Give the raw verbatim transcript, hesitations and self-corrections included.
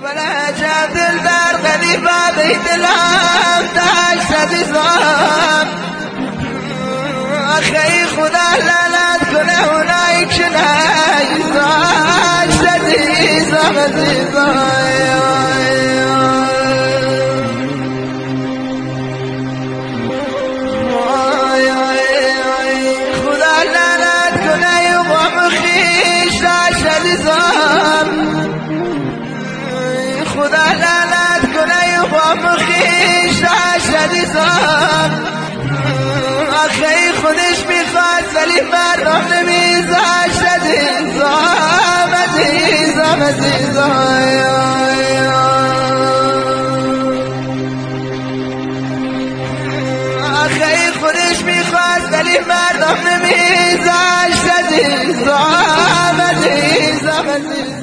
ولا جاب البر غريبة بيت الهم داشت عزيزان أخي خدا لا لا تكونه هناك شناي داشت عزيزان عزيزان خدا لا لا تكونه يبغى مخيش داشت عزيزان خدا لا لا تكونه يبغى مخيش عشان يزار أخي خودش میخواد ولی مردم نمیزه عشان يزار عزیزم عزیزم أخي خودش میخواد ولی مردم نمیزه عشان يزار عزیزم عزیزم